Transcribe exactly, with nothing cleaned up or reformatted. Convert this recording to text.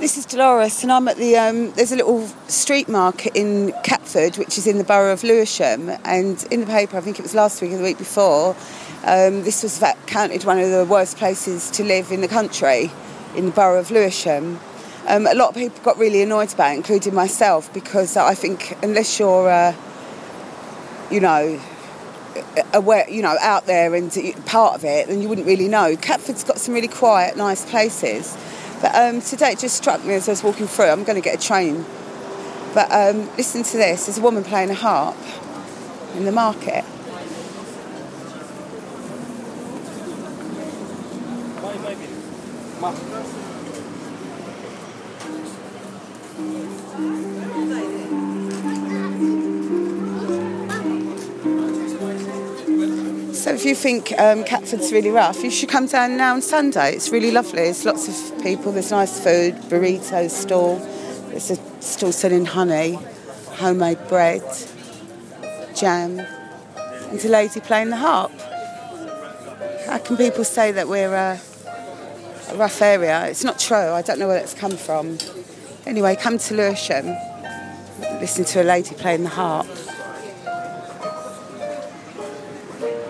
This is Dolores, and I'm at the, um, there's a little street market in Catford, which is in the borough of Lewisham, and in the paper, I think it was last week or the week before, um, this was counted one of the worst places to live in the country, in the borough of Lewisham. Um, a lot of people got really annoyed about it, including myself, because I think unless you're, uh, you know, aware, you know, out there and part of it, then you wouldn't really know. Catford's got some really quiet, nice places. But um, today it just struck me as I was walking through. I'm going to get a train. But um, listen to this. There's a woman playing a harp in the market. So if you think um, Catford's really rough, you should come down now on Sunday. It's really lovely. There's lots of people. There's nice food, burrito stall. There's a stall selling honey, homemade bread, jam, and a lady playing the harp. How can people say that we're uh, a rough area? It's not true. I don't know where it's come from. Anyway, come to Lewisham, listen to a lady playing the harp.